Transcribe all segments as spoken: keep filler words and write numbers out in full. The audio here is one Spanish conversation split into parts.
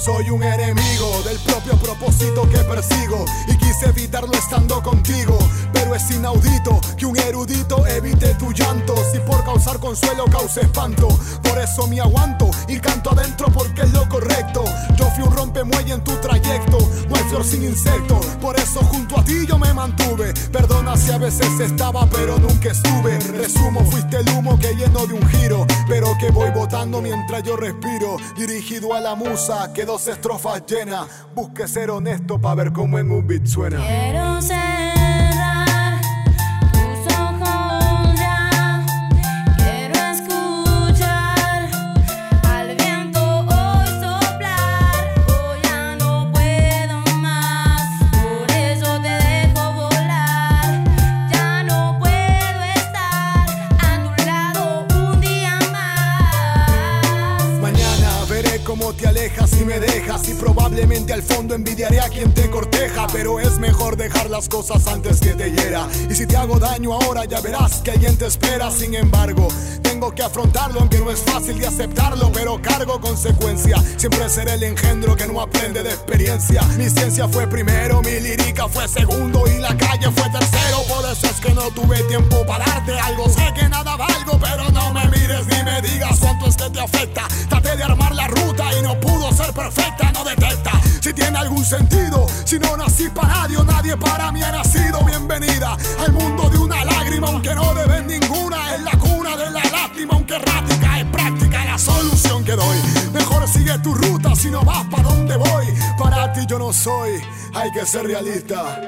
Soy un enemigo del propio propósito que persigo y quise evitarlo estando contigo, pero es inaudito que un erudito evite tu llanto, si por causar consuelo cause espanto. Por eso me aguanto y canto adentro porque es lo correcto. Yo fui un rompemuelle en tu trayecto, no hay flor sin insecto, por eso junto a ti yo me mantuve. Perdona si a veces estaba pero nunca estuve. Resumo, fuiste el humo que llenó de un giro, pero que voy botando mientras yo respiro. Dirigido a la musa que dos estrofas llena, busque ser honesto pa' ver cómo en un beat suena. Quiero cerrar tus ojos ya, quiero escuchar al viento hoy soplar. Hoy ya no puedo más, por eso te dejo volar. Ya no puedo estar a tu lado un día más. Mañana veré cómo te alejas y me dejas, y probablemente al fondo envidiaré a quien te corteja, pero es mejor dejar las cosas antes que te hiera. Y si te hago daño ahora ya verás que alguien te espera. Sin embargo, tengo que afrontarlo, aunque no es fácil de aceptarlo, pero cargo consecuencia. Siempre seré el engendro que no aprende de experiencia. Mi ciencia fue primero, mi lírica fue segundo y la calle fue tercero. Por eso es que no tuve tiempo para darte algo. Sé que nada valgo, pero no me mires ni me digas cuánto es que te afecta. Traté de armar la ruta y no pudo ser perfecta, no detecta si tiene algún sentido. Si no nací para nadie, nadie para mí ha nacido. Bienvenida al mundo de una lágrima, aunque no debes ninguna. Es la cuna de la lástima, aunque errática, es práctica la solución que doy. Mejor sigue tu ruta si no vas para donde voy. Para ti yo no soy, hay que ser realista.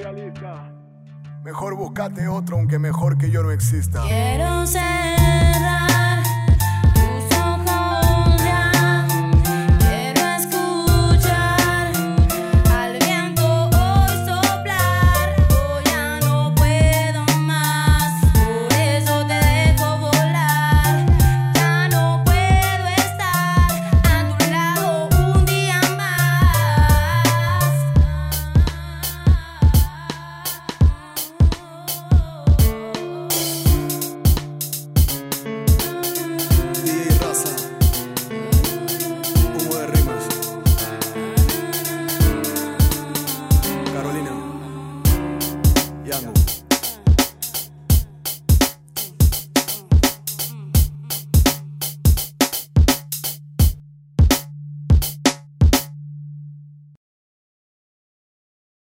Mejor búscate otro, aunque mejor que yo no exista. Quiero cerrar